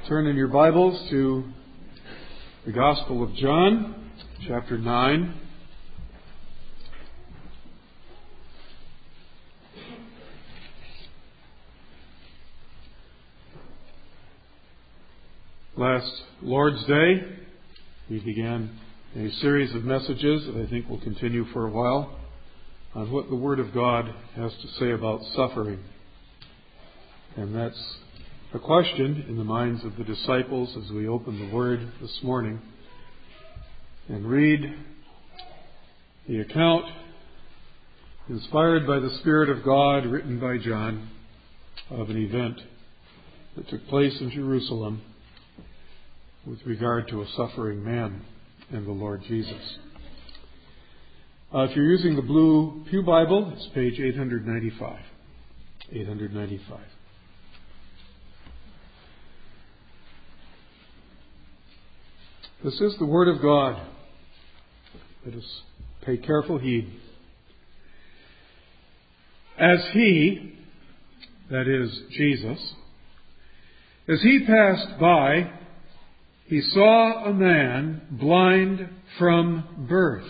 Turn in your Bibles to the Gospel of John, chapter 9. Last Lord's Day, we began a series of messages that I think will continue for a while on what the Word of God has to say about suffering. And that's a question in the minds of the disciples as we open the Word this morning and read the account inspired by the Spirit of God, written by John, of an event that took place in Jerusalem with regard to a suffering man and the Lord Jesus. If you're using the blue Pew Bible, it's page 895. 895. This is the Word of God. Let us pay careful heed. As he, that is Jesus, as he passed by, he saw a man blind from birth.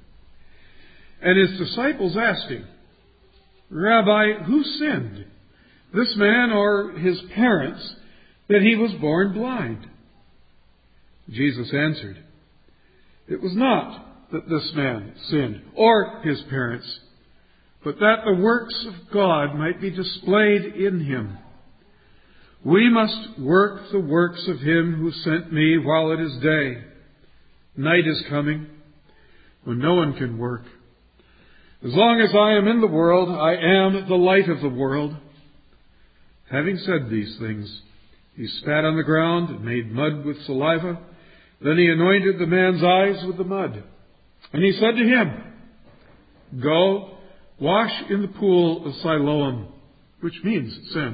And his disciples asked him, "Rabbi, who sinned, this man or his parents, that he was born blind?" Jesus answered, "It was not that this man sinned, or his parents, but that the works of God might be displayed in him. We must work the works of him who sent me while it is day. Night is coming, when no one can work. As long as I am in the world, I am the light of the world." Having said these things, he spat on the ground and made mud with saliva. Then he anointed the man's eyes with the mud. And he said to him, "Go, wash in the pool of Siloam," which means sent.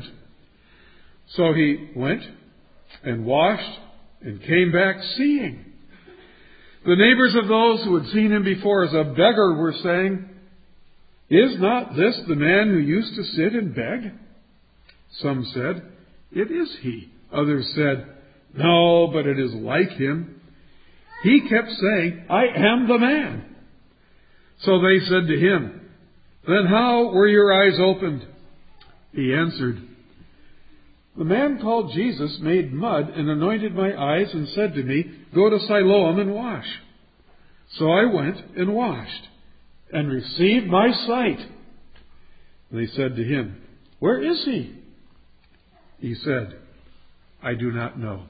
So he went and washed and came back seeing. The neighbors of those who had seen him before as a beggar were saying, "Is not this the man who used to sit and beg?" Some said, "It is he." Others said, "No, but it is like him." He kept saying, "I am the man." So they said to him, "Then how were your eyes opened?" He answered, "The man called Jesus made mud and anointed my eyes and said to me, 'Go to Siloam and wash.' So I went and washed and received my sight." They said to him, "Where is he?" He said, "I do not know."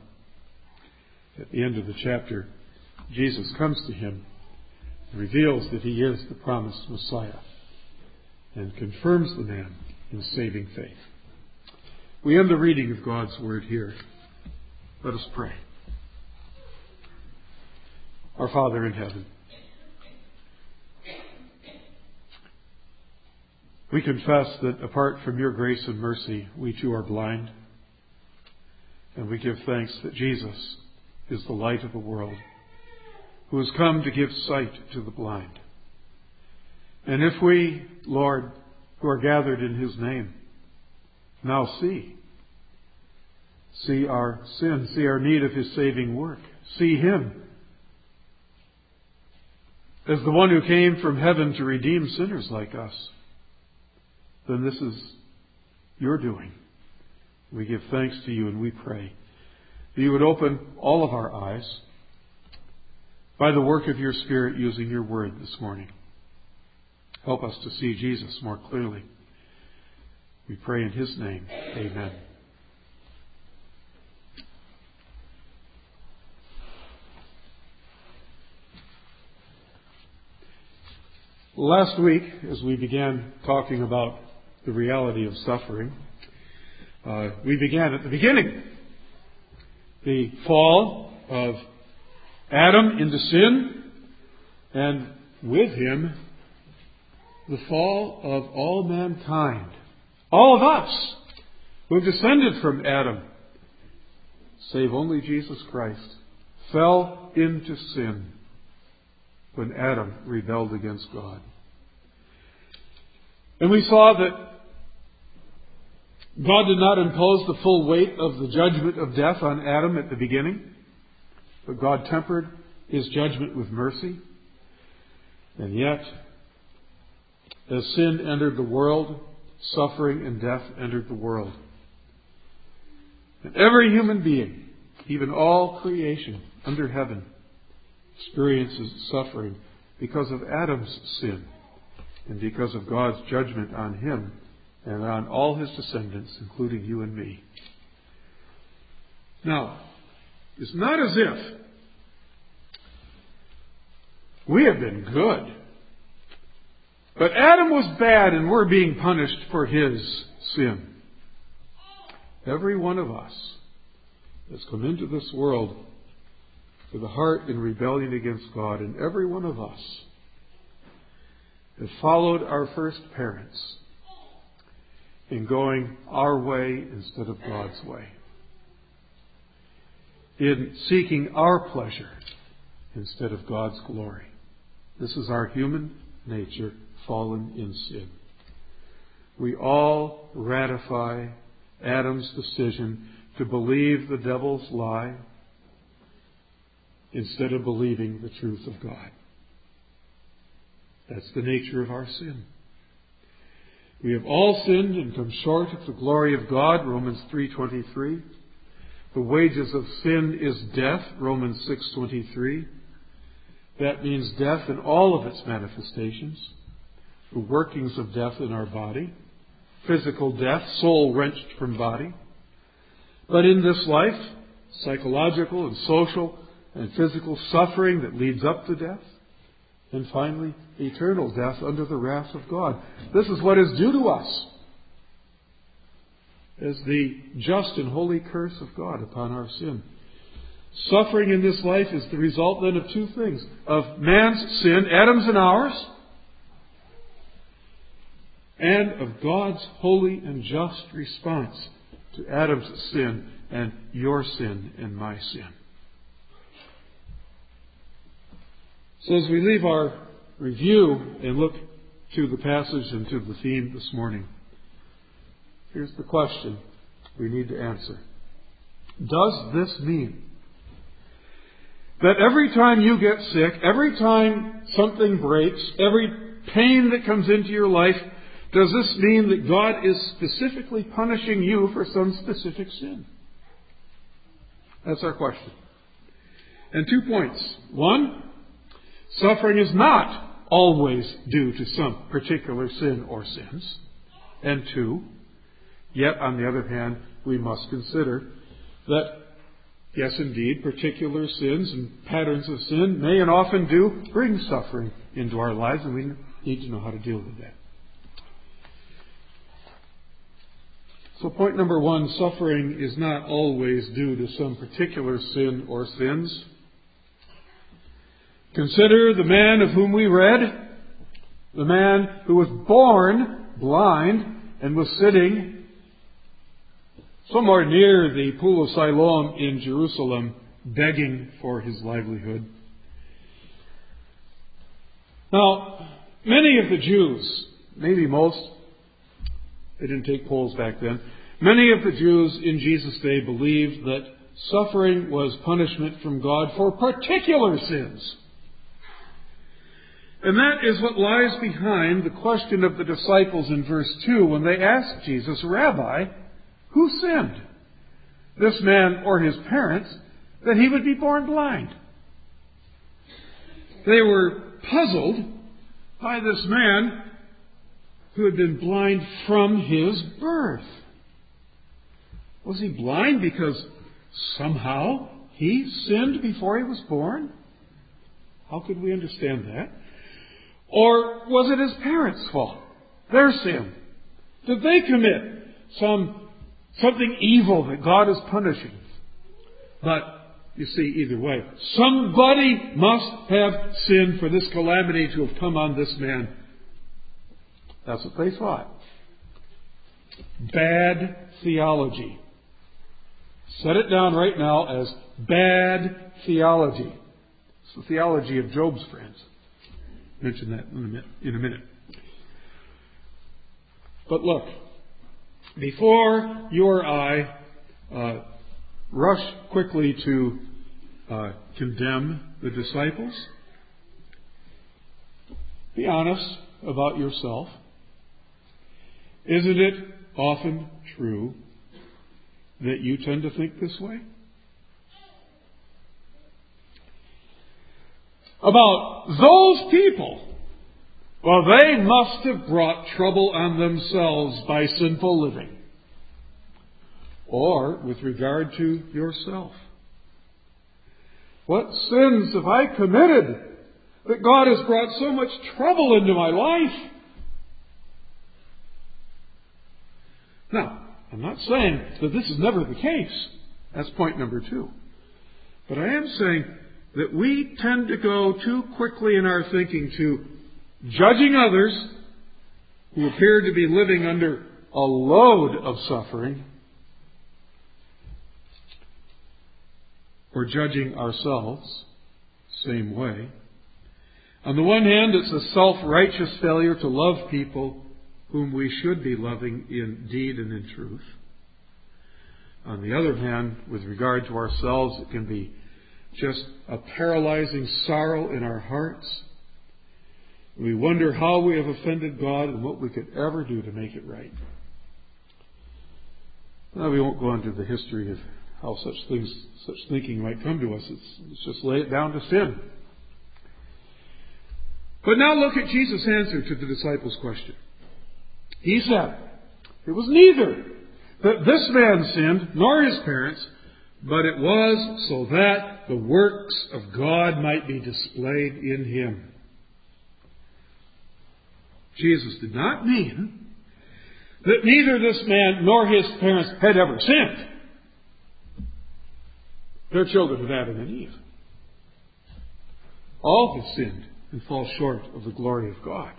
At the end of the chapter, Jesus comes to him and reveals that he is the promised Messiah and confirms the man in saving faith. We end the reading of God's Word here. Let us pray. Our Father in heaven, we confess that apart from your grace and mercy, we too are blind. And we give thanks that Jesus is the light of the world, who has come to give sight to the blind. And if we, Lord, who are gathered in his name, now see our sin, see our need of his saving work, see him as the one who came from heaven to redeem sinners like us, then this is your doing. We give thanks to you and we pray that you would open all of our eyes by the work of your Spirit using your word this morning. Help us to see Jesus more clearly. We pray in his name. Amen. Last week, as we began talking about the reality of suffering, we began at the beginning. The fall of Adam into sin, and with him, the fall of all mankind. All of us who have descended from Adam, save only Jesus Christ, fell into sin when Adam rebelled against God. And we saw that God did not impose the full weight of the judgment of death on Adam at the beginning, but God tempered His judgment with mercy. And yet, as sin entered the world, suffering and death entered the world. And every human being, even all creation under heaven, experiences suffering because of Adam's sin and because of God's judgment on him and on all his descendants, including you and me. Now, it's not as if we have been good, but Adam was bad and we're being punished for his sin. Every one of us has come into this world with a heart in rebellion against God, and every one of us have followed our first parents in going our way instead of God's way, in seeking our pleasure instead of God's glory. This is our human nature, fallen in sin. We all ratify Adam's decision to believe the devil's lie instead of believing the truth of God. That's the nature of our sin. We have all sinned and come short of the glory of God, Romans 3:23. The wages of sin is death, Romans 6:23. That means death in all of its manifestations, the workings of death in our body, physical death, soul wrenched from body. But in this life, psychological and social and physical suffering that leads up to death. And finally, eternal death under the wrath of God. This is what is due to us as the just and holy curse of God upon our sin. Suffering in this life is the result then of two things. Of man's sin, Adam's and ours, and of God's holy and just response to Adam's sin and your sin and my sin. So as we leave our review and look to the passage and to the theme this morning, here's the question we need to answer. Does this mean that every time you get sick, every time something breaks, every pain that comes into your life, does this mean that God is specifically punishing you for some specific sin? That's our question. And 2 points. 1, suffering is not always due to some particular sin or sins. And 2, yet on the other hand, we must consider that, yes indeed, particular sins and patterns of sin may and often do bring suffering into our lives, and we need to know how to deal with that. So point number 1, suffering is not always due to some particular sin or sins. Consider the man of whom we read, the man who was born blind and was sitting somewhere near the pool of Siloam in Jerusalem, begging for his livelihood. Now, many of the Jews, maybe most, they didn't take polls back then, many of the Jews in Jesus' day believed that suffering was punishment from God for particular sins. And that is what lies behind the question of the disciples in verse 2 when they asked Jesus, Rabbi, who sinned, this man or his parents, that he would be born blind? They were puzzled by this man who had been blind from his birth. Was he blind because somehow he sinned before he was born? How could we understand that? Or was it his parents' fault? Their sin? Did they commit something evil that God is punishing? But, you see, either way, somebody must have sinned for this calamity to have come on this man. That's what they thought. Bad theology. Set it down right now as bad theology. It's the theology of Job's friends. Mention that in a minute. But look, before you or I rush quickly to condemn the disciples, be honest about yourself. Isn't it often true that you tend to think this way? About those people, well, they must have brought trouble on themselves by sinful living. Or with regard to yourself. What sins have I committed that God has brought so much trouble into my life? Now, I'm not saying that this is never the case. That's point number 2. But I am saying that we tend to go too quickly in our thinking to judging others who appear to be living under a load of suffering, or judging ourselves, same way. On the one hand, it's a self-righteous failure to love people whom we should be loving in deed and in truth. On the other hand, with regard to ourselves, it can be just a paralyzing sorrow in our hearts. We wonder how we have offended God and what we could ever do to make it right. Now, we won't go into the history of how such thinking might come to us. Let's just lay it down to sin. But now look at Jesus' answer to the disciples' question. He said, it was neither that this man sinned, nor his parents, but it was so that the works of God might be displayed in him. Jesus did not mean that neither this man nor his parents had ever sinned. They're children of Adam and Eve. All have sinned and fall short of the glory of God.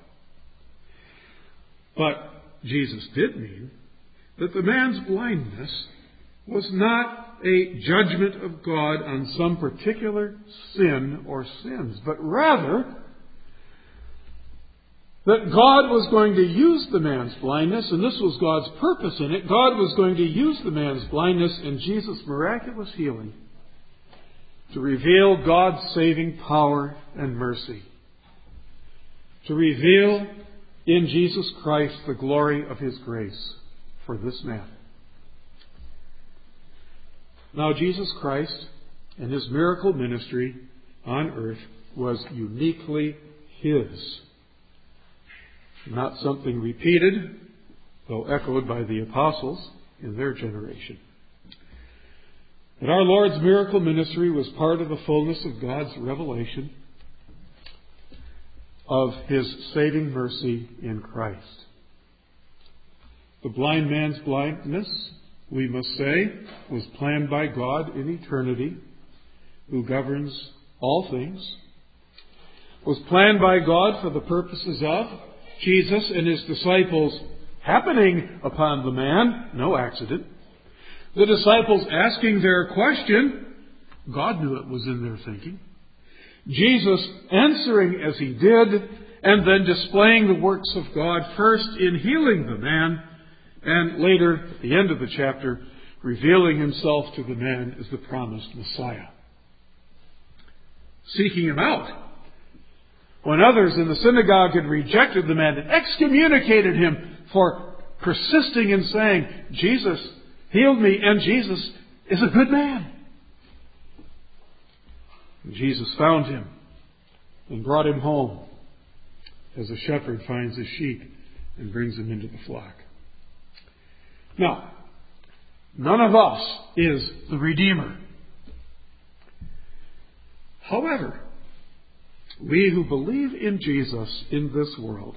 But Jesus did mean that the man's blindness was not a judgment of God on some particular sin or sins, but rather that God was going to use the man's blindness, and this was God's purpose in it. God was going to use the man's blindness and Jesus' miraculous healing to reveal God's saving power and mercy. To reveal in Jesus Christ the glory of His grace for this man. Now, Jesus Christ and His miracle ministry on earth was uniquely His. Not something repeated, though echoed by the apostles in their generation. But our Lord's miracle ministry was part of the fullness of God's revelation of His saving mercy in Christ. The blind man's blindness, we must say, was planned by God in eternity, who governs all things. Was planned by God for the purposes of Jesus and His disciples happening upon the man, no accident. The disciples asking their question, God knew it was in their thinking. Jesus answering as He did, and then displaying the works of God, first in healing the man, and later, at the end of the chapter, revealing Himself to the man as the promised Messiah. Seeking Him out. When others in the synagogue had rejected the man and excommunicated him for persisting in saying, Jesus healed me and Jesus is a good man. And Jesus found him and brought him home as a shepherd finds his sheep and brings them into the flock. Now, none of us is the Redeemer. However, we who believe in Jesus in this world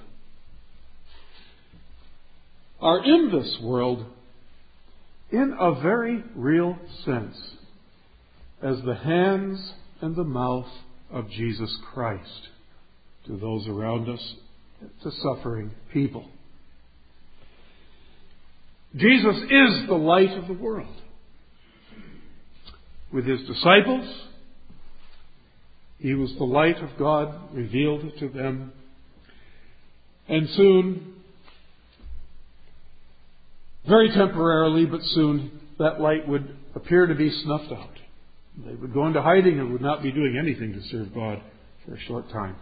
are in this world in a very real sense as the hands and the mouth of Jesus Christ to those around us, to suffering people. Jesus is the light of the world. With His disciples, He was the light of God revealed to them. And soon, very temporarily, but soon that light would appear to be snuffed out. They would go into hiding and would not be doing anything to serve God for a short time.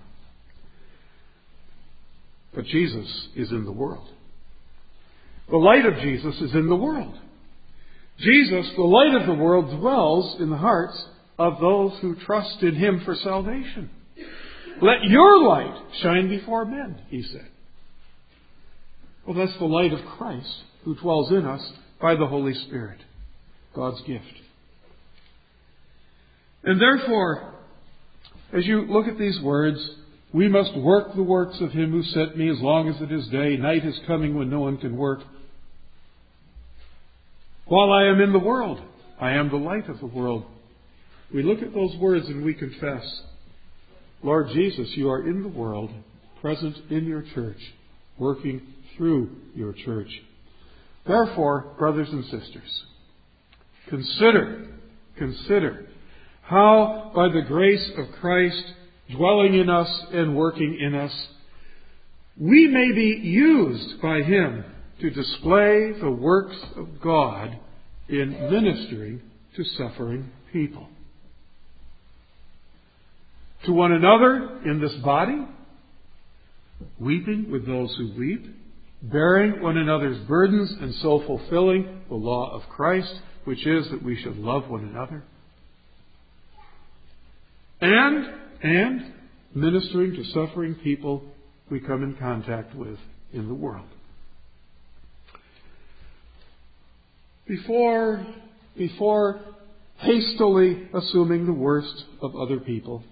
But Jesus is in the world. The light of Jesus is in the world. Jesus, the light of the world, dwells in the hearts of those who trust in Him for salvation. Let your light shine before men, He said. Well, that's the light of Christ who dwells in us by the Holy Spirit, God's gift. And therefore, as you look at these words, we must work the works of Him who sent me as long as it is day. Night is coming when no one can work. While I am in the world, I am the light of the world. We look at those words and we confess, Lord Jesus, you are in the world, present in your church, working through your church. Therefore, brothers and sisters, consider how by the grace of Christ dwelling in us and working in us, we may be used by Him to display the works of God in ministering to suffering people. To one another in this body, weeping with those who weep, bearing one another's burdens, and so fulfilling the law of Christ, which is that we should love one another. And ministering to suffering people we come in contact with in the world. Before hastily assuming the worst of other people,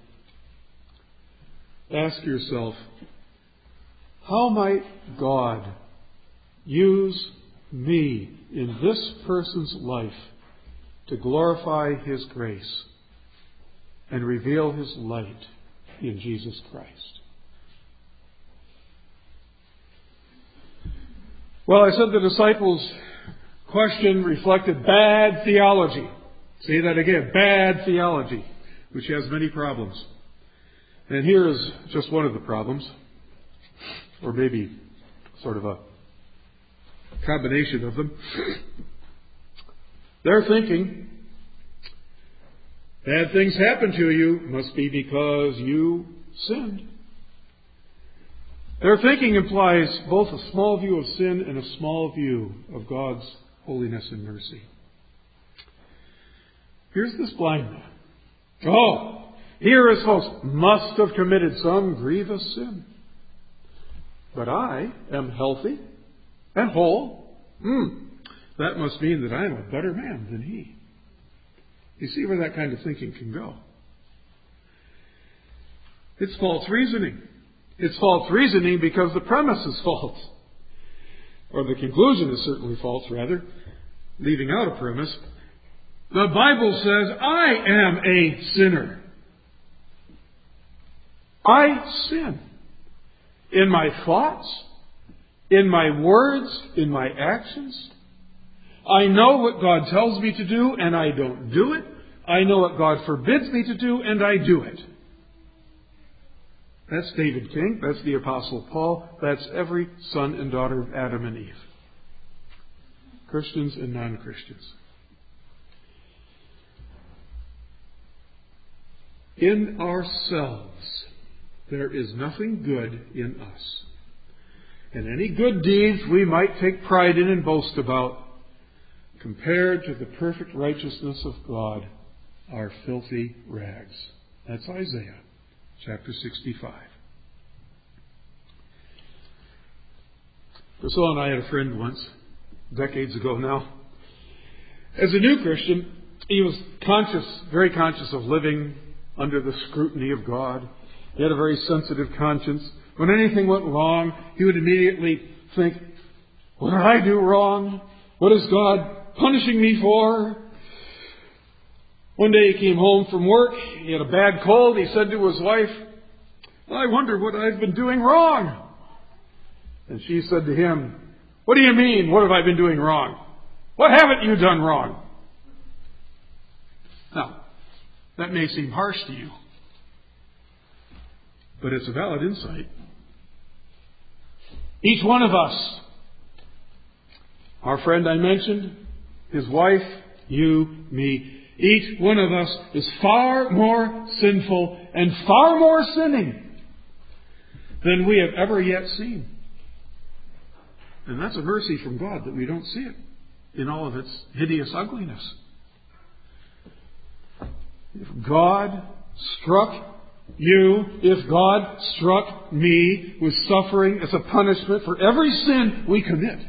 ask yourself, how might God use me in this person's life to glorify His grace and reveal His light in Jesus Christ? Well, I said the disciples' question reflected bad theology. Say that again, bad theology, which has many problems. And here is just one of the problems, or maybe sort of a combination of them. They're thinking, bad things happen to you must be because you sinned. Their thinking implies both a small view of sin and a small view of God's holiness and mercy. Here's this blind man. Oh, here his host must have committed some grievous sin. But I am healthy and whole. That must mean that I am a better man than he. You see where that kind of thinking can go. It's false reasoning. It's false reasoning because the premise is false. Or the conclusion is certainly false, rather, leaving out a premise. The Bible says, I am a sinner. I sin. In my thoughts, in my words, in my actions. I know what God tells me to do, and I don't do it. I know what God forbids me to do, and I do it. That's David King. That's the Apostle Paul. That's every son and daughter of Adam and Eve. Christians and non-Christians. In ourselves, there is nothing good in us. And any good deeds we might take pride in and boast about, compared to the perfect righteousness of God, are filthy rags. That's Isaiah chapter 65. Priscilla and I had a friend once, decades ago now. As a new Christian, he was very conscious of living under the scrutiny of God. He had a very sensitive conscience. When anything went wrong, he would immediately think, what did I do wrong? What is God punishing me for? One day he came home from work. He had a bad cold. He said to his wife, I wonder what I've been doing wrong. And she said to him, what do you mean, what have I been doing wrong? What haven't you done wrong? Now, that may seem harsh to you, but it's a valid insight. Each one of us Our friend I mentioned, his wife, you, me, each one of us is far more sinful and far more sinning than we have ever yet seen. And that's a mercy from God that we don't see it in all of its hideous ugliness. If God struck you, if God struck me with suffering as a punishment for every sin we commit,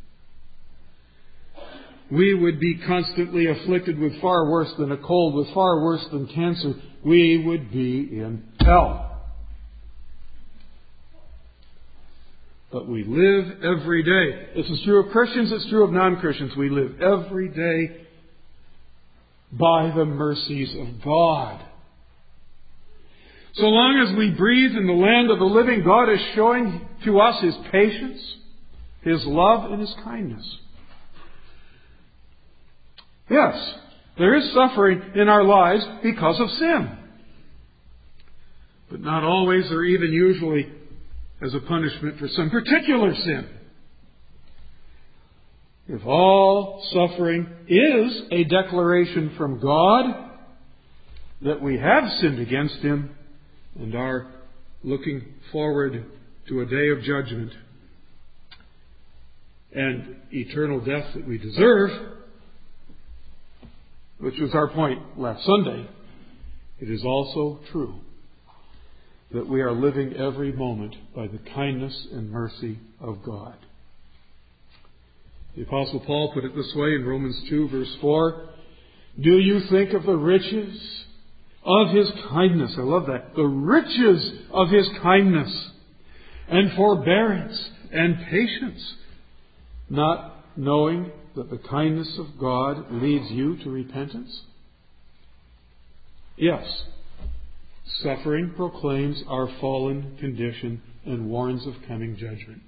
we would be constantly afflicted with far worse than a cold, with far worse than cancer. We would be in hell. But we live every day. This is true of Christians, it's true of non-Christians. We live every day by the mercies of God. So long as we breathe in the land of the living, God is showing to us His patience, His love, and His kindness. Yes, there is suffering in our lives because of sin. But not always or even usually as a punishment for some particular sin. If all suffering is a declaration from God that we have sinned against Him and are looking forward to a day of judgment and eternal death that we deserve, which was our point last Sunday, it is also true that we are living every moment by the kindness and mercy of God. The Apostle Paul put it this way in Romans 2, verse 4. Do you think of the riches of His kindness? I love that. The riches of His kindness and forbearance and patience, not knowing that the kindness of God leads you to repentance? Yes. Suffering proclaims our fallen condition and warns of coming judgment.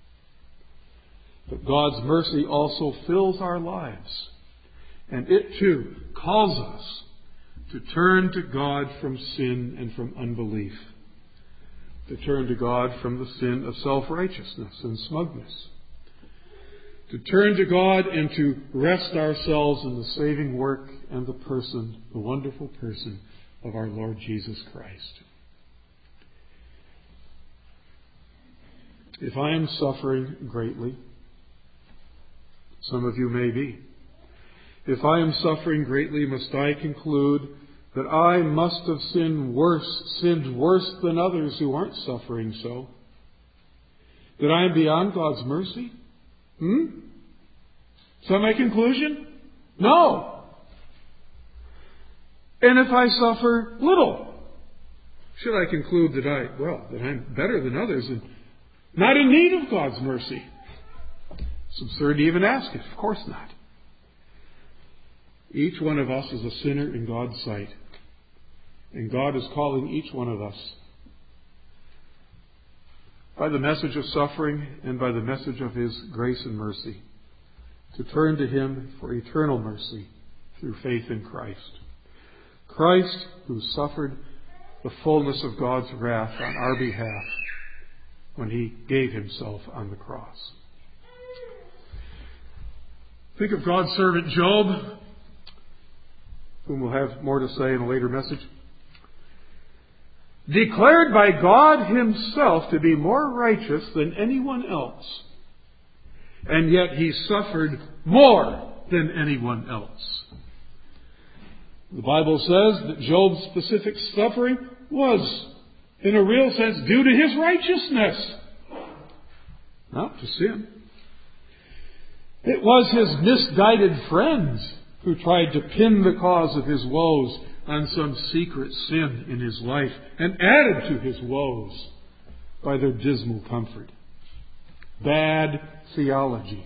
But God's mercy also fills our lives, and it too calls us to turn to God from sin and from unbelief, to turn to God from the sin of self-righteousness and smugness, to turn to God and to rest ourselves in the saving work and the person, the wonderful person of our Lord Jesus Christ. If I am suffering greatly, some of you may be. If I am suffering greatly, must I conclude that I must have sinned worse than others who aren't suffering so? That I am beyond God's mercy? Is that my conclusion? No. And if I suffer little, should I conclude that I'm better than others and not in need of God's mercy? It's absurd to even ask it. Of course not. Each one of us is a sinner in God's sight. And God is calling each one of us by the message of suffering and by the message of His grace and mercy to turn to Him for eternal mercy through faith in Christ. Christ, who suffered the fullness of God's wrath on our behalf when He gave Himself on the cross. Think of God's servant Job, whom we'll have more to say in a later message. Declared by God Himself to be more righteous than anyone else, and yet he suffered more than anyone else. The Bible says that Job's specific suffering was, in a real sense, due to his righteousness, not to sin. It was his misguided friends who tried to pin the cause of his woes on some secret sin in his life and added to his woes by their dismal comfort. Bad theology.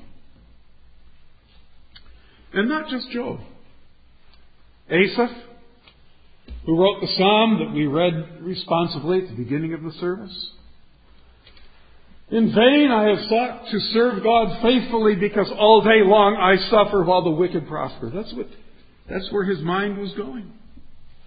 And not just Job. Asaph, who wrote the psalm that we read responsively at the beginning of the service. In vain I have sought to serve God faithfully because all day long I suffer while the wicked prosper. That's where his mind was going.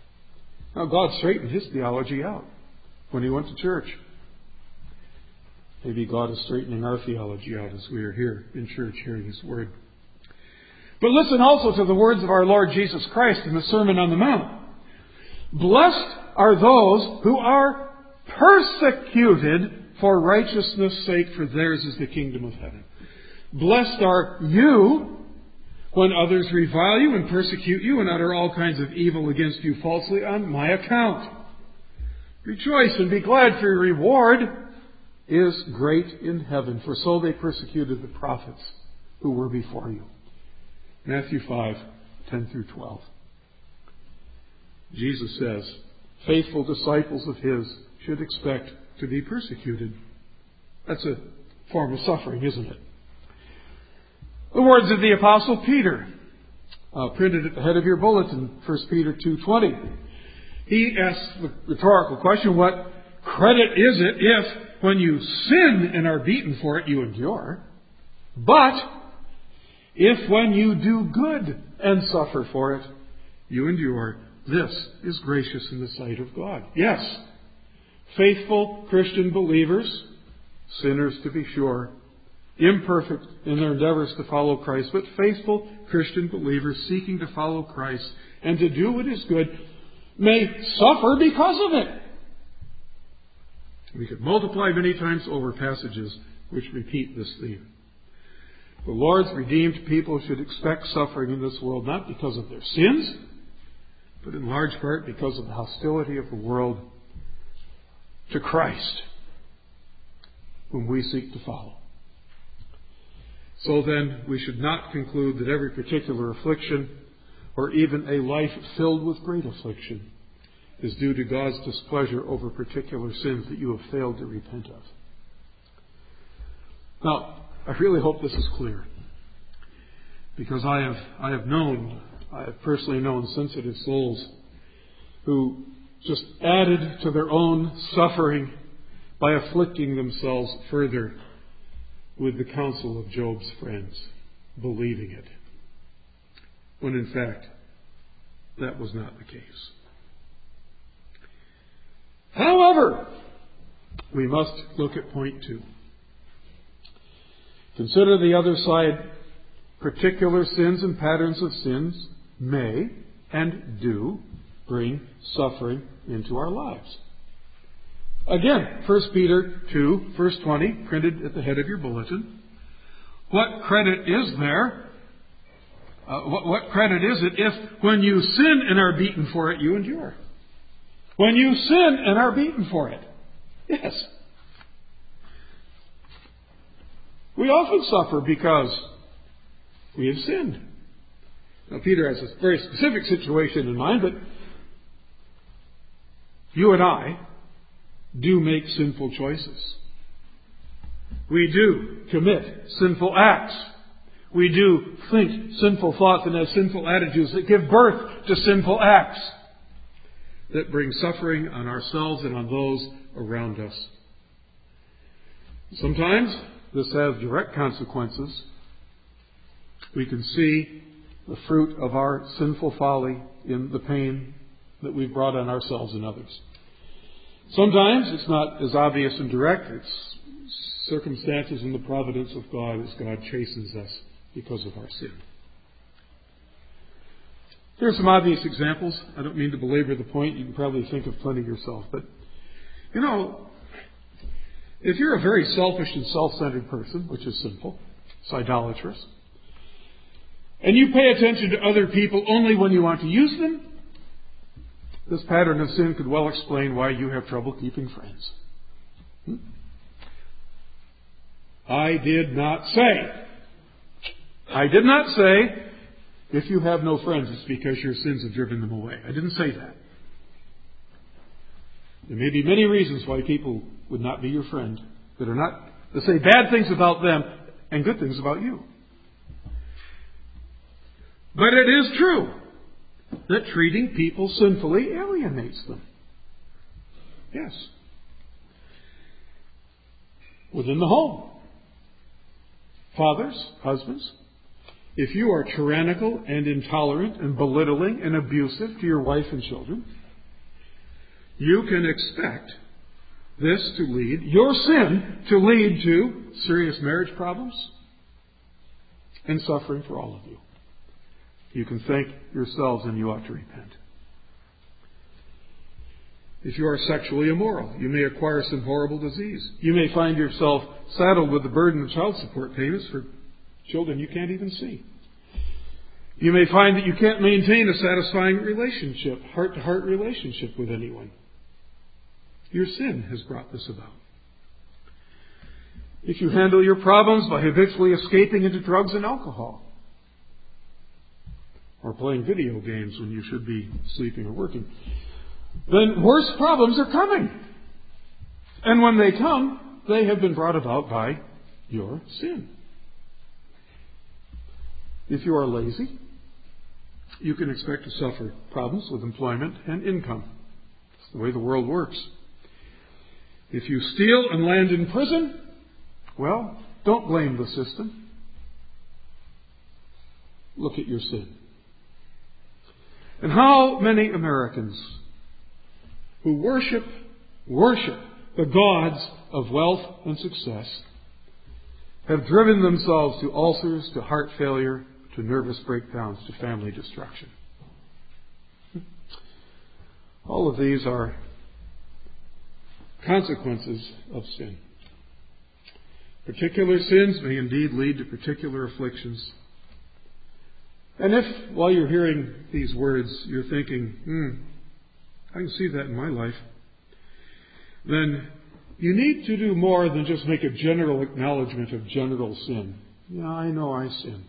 Now God straightened his theology out when he went to church. Maybe God is straightening our theology out as we are here in church hearing His Word. But listen also to the words of our Lord Jesus Christ in the Sermon on the Mount. Blessed are those who are persecuted for righteousness' sake, for theirs is the kingdom of heaven. Blessed are you when others revile you and persecute you and utter all kinds of evil against you falsely on my account. Rejoice and be glad, for your reward is great in heaven, for so they persecuted the prophets who were before you. Matthew 5:10-12. Jesus says, faithful disciples of His should expect to be persecuted. That's a form of suffering, isn't it? The words of the Apostle Peter, printed at the head of your bulletin, 1 Peter 2:20. He asks the rhetorical question, what credit is it if, when you sin and are beaten for it, you endure? But if when you do good and suffer for it, you endure, this is gracious in the sight of God. Yes, faithful Christian believers, sinners to be sure, imperfect in their endeavors to follow Christ, but faithful Christian believers seeking to follow Christ and to do what is good, may suffer because of it. We could multiply many times over passages which repeat this theme. The Lord's redeemed people should expect suffering in this world, not because of their sins, but in large part because of the hostility of the world to Christ, whom we seek to follow. So then, we should not conclude that every particular affliction, or even a life filled with great affliction, is due to God's displeasure over particular sins that you have failed to repent of. Now, I really hope this is clear, because I have personally known sensitive souls who just added to their own suffering by afflicting themselves further with the counsel of Job's friends, believing it, when in fact that was not the case. However, we must look at point 2. Consider the other side. Particular sins and patterns of sins may and do bring suffering into our lives. Again, 1 Peter 2, verse 20, printed at the head of your bulletin. What credit is there? What credit is it if when you sin and are beaten for it, you endure? When you sin and are beaten for it. Yes. We often suffer because we have sinned. Now, Peter has a very specific situation in mind, but you and I do make sinful choices. We do commit sinful acts. We do think sinful thoughts and have sinful attitudes that give birth to sinful acts that bring suffering on ourselves and on those around us. Sometimes this has direct consequences. We can see the fruit of our sinful folly in the pain that we've brought on ourselves and others. Sometimes it's not as obvious and direct. It's circumstances in the providence of God as God chastens us because of our sin. Here are some obvious examples. I don't mean to belabor the point. You can probably think of plenty yourself. But, if you're a very selfish and self-centered person, which is sinful, it's idolatrous, and you pay attention to other people only when you want to use them, this pattern of sin could well explain why you have trouble keeping friends. I did not say, if you have no friends, it's because your sins have driven them away. I didn't say that. There may be many reasons why people would not be your friend that say bad things about them and good things about you. But it is true that treating people sinfully alienates them. Yes. Within the home. Fathers, husbands, if you are tyrannical and intolerant and belittling and abusive to your wife and children, you can expect your sin to lead to serious marriage problems and suffering for all of you. You can thank yourselves and you ought to repent. If you are sexually immoral, you may acquire some horrible disease. You may find yourself saddled with the burden of child support payments for children you can't even see. You may find that you can't maintain a satisfying relationship, heart-to-heart relationship with anyone. Your sin has brought this about. If you handle your problems by habitually escaping into drugs and alcohol, or playing video games when you should be sleeping or working, then worse problems are coming. And when they come, they have been brought about by your sin. If you are lazy, you can expect to suffer problems with employment and income. It's the way the world works. If you steal and land in prison, well, don't blame the system. Look at your sin. And how many Americans who worship the gods of wealth and success have driven themselves to ulcers, to heart failure, to nervous breakdowns, to family destruction. All of these are consequences of sin. Particular sins may indeed lead to particular afflictions. And if, while you're hearing these words, you're thinking, I can see that in my life, then you need to do more than just make a general acknowledgement of general sin. Yeah, I know I sin.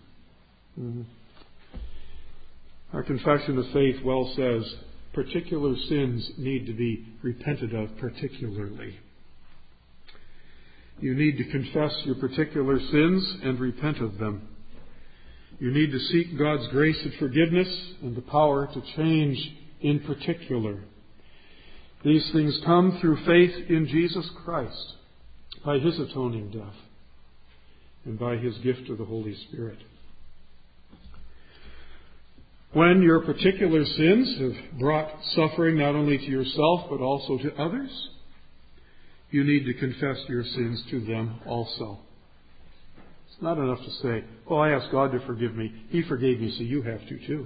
Our confession of faith well says, particular sins need to be repented of particularly. You need to confess your particular sins and repent of them. You need to seek God's grace and forgiveness and the power to change in particular. These things come through faith in Jesus Christ, by His atoning death, and by His gift of the Holy Spirit. When your particular sins have brought suffering not only to yourself but also to others, you need to confess your sins to them also. It's not enough to say, I asked God to forgive me. He forgave me, so you have to too.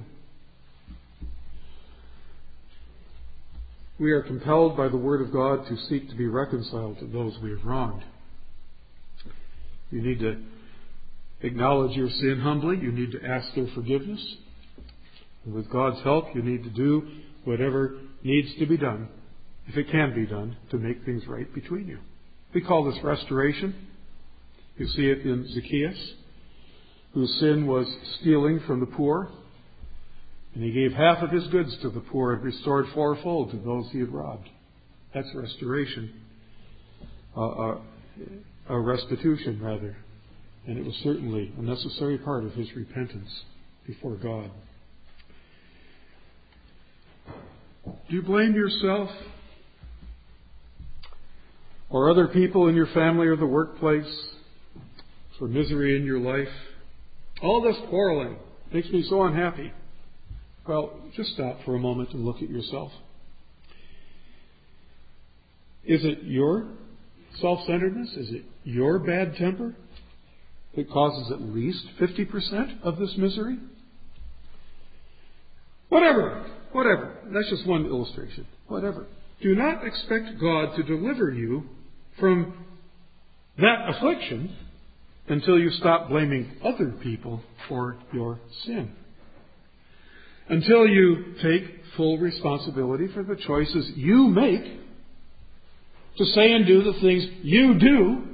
We are compelled by the Word of God to seek to be reconciled to those we have wronged. You need to acknowledge your sin humbly. You need to ask their forgiveness. And with God's help, you need to do whatever needs to be done, if it can be done, to make things right between you. We call this restoration. You see it in Zacchaeus, whose sin was stealing from the poor. And he gave half of his goods to the poor and restored fourfold to those he had robbed. That's restoration. A restitution, rather. And it was certainly a necessary part of his repentance before God. Do you blame yourself or other people in your family or the workplace for misery in your life? All this quarreling makes me so unhappy. Well, just stop for a moment and look at yourself. Is it your self-centeredness? Is it your bad temper that causes at least 50% of this misery? Whatever. That's just one illustration. Whatever. Do not expect God to deliver you from that affliction until you stop blaming other people for your sin. Until you take full responsibility for the choices you make to say and do the things you do,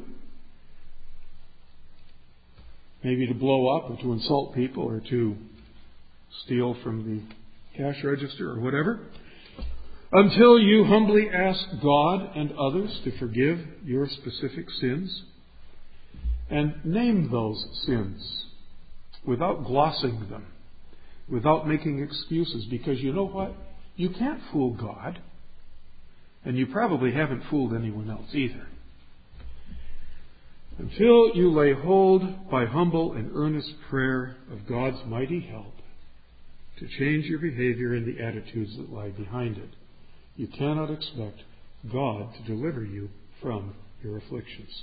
maybe to blow up or to insult people or to steal from the cash register or whatever, until you humbly ask God and others to forgive your specific sins and name those sins without glossing them, without making excuses, because you know what? You can't fool God, and you probably haven't fooled anyone else either. Until you lay hold by humble and earnest prayer of God's mighty help to change your behavior and the attitudes that lie behind it, you cannot expect God to deliver you from your afflictions.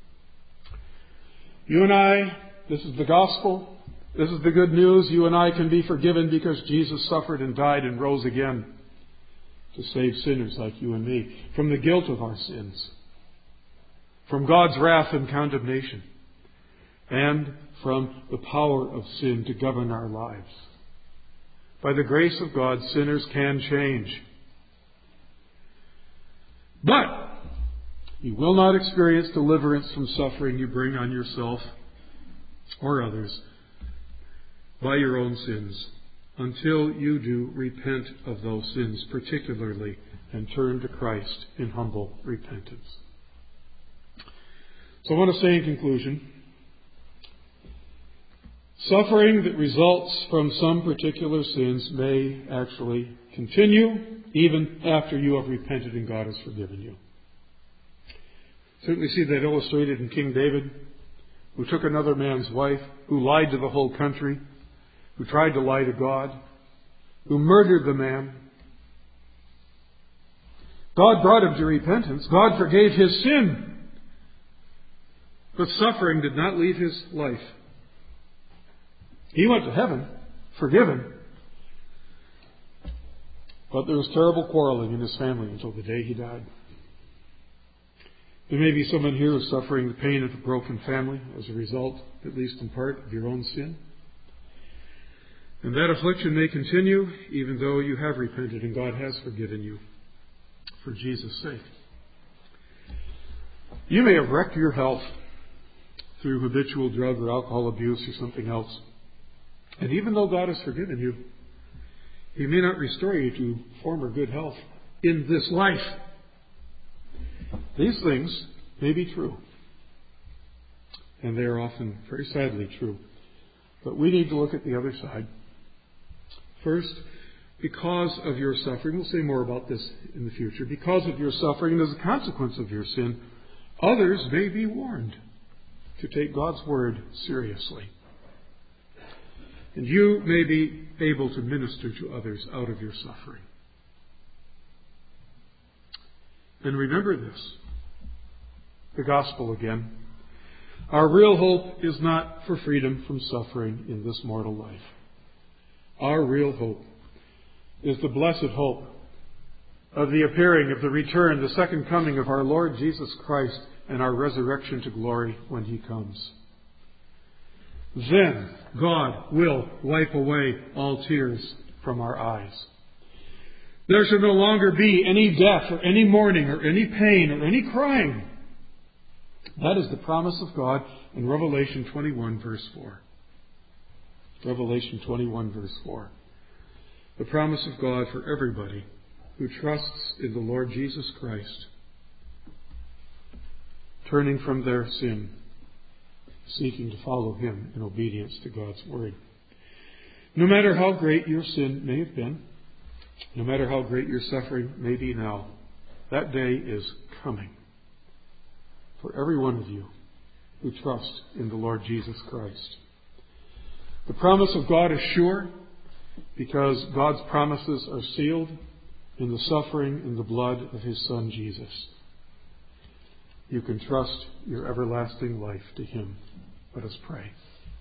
You and I, this is the gospel. This is the good news. You and I can be forgiven because Jesus suffered and died and rose again to save sinners like you and me from the guilt of our sins, from God's wrath and condemnation, and from the power of sin to govern our lives. By the grace of God, sinners can change. But you will not experience deliverance from suffering you bring on yourself or others by your own sins until you do repent of those sins particularly and turn to Christ in humble repentance. So I want to say in conclusion, suffering that results from some particular sins may actually continue even after you have repented and God has forgiven you. Certainly see that illustrated in King David, who took another man's wife, who lied to the whole country, who tried to lie to God, who murdered the man. God brought him to repentance. God forgave his sin. But suffering did not leave his life. He went to heaven, forgiven. But there was terrible quarreling in his family until the day he died. There may be someone here who's suffering the pain of a broken family as a result, at least in part, of your own sin. And that affliction may continue even though you have repented and God has forgiven you for Jesus' sake. You may have wrecked your health through habitual drug or alcohol abuse or something else. And even though God has forgiven you, He may not restore you to former good health in this life. These things may be true. And they are often very sadly true. But we need to look at the other side. First, because of your suffering, we'll say more about this in the future, because of your suffering and as a consequence of your sin, others may be warned to take God's word seriously. And you may be able to minister to others out of your suffering. And remember this, the gospel again. Our real hope is not for freedom from suffering in this mortal life. Our real hope is the blessed hope of the appearing, of the return, the second coming of our Lord Jesus Christ and our resurrection to glory when He comes. Then God will wipe away all tears from our eyes. There shall no longer be any death or any mourning or any pain or any crying. That is the promise of God in Revelation 21 verse 4. Revelation 21 verse 4. The promise of God for everybody who trusts in the Lord Jesus Christ, turning from their sin, seeking to follow Him in obedience to God's word. No matter how great your sin may have been, no matter how great your suffering may be now, that day is coming for every one of you who trust in the Lord Jesus Christ. The promise of God is sure because God's promises are sealed in the suffering and the blood of His Son Jesus. You can trust your everlasting life to Him. Let us pray.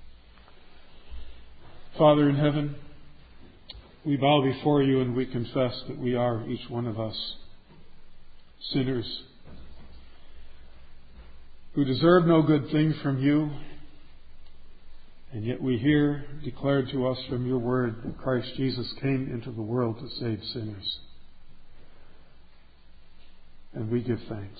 Father in heaven, we bow before You and we confess that we are, each one of us, sinners who deserve no good thing from You, and yet we hear declared to us from Your word that Christ Jesus came into the world to save sinners. And we give thanks.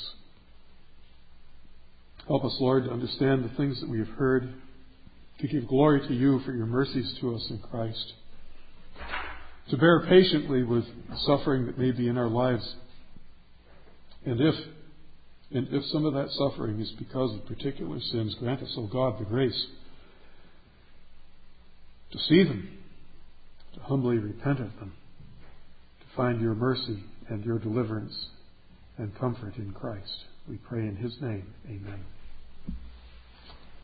Help us, Lord, to understand the things that we have heard, to give glory to You for Your mercies to us in Christ, to bear patiently with suffering that may be in our lives. And if some of that suffering is because of particular sins, grant us, O God, the grace to see them, to humbly repent of them, to find Your mercy and Your deliverance and comfort in Christ. We pray in His name. Amen.